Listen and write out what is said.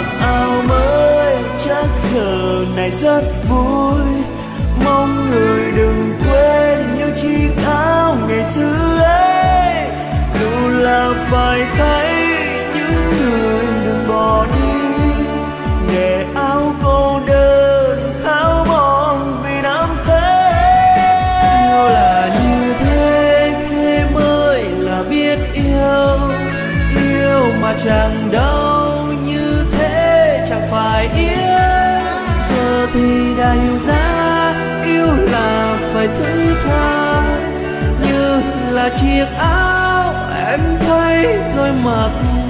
mặc áo mới chắc giờ này rất vui. Mong người đừng quên những chiếc áo ngày xưa ấy, dù là phải thấy những người đừng bỏ đi, để áo cô đơn tháo mòn vì năm thế. Yêu là như thế, thế mới là biết yêu. Yêu mà chẳng đau như thế chẳng phải yêu. Giờ thì đã hiểu ra yêu là phải thứ tha, như là chiếc áo em thấy rồi mặc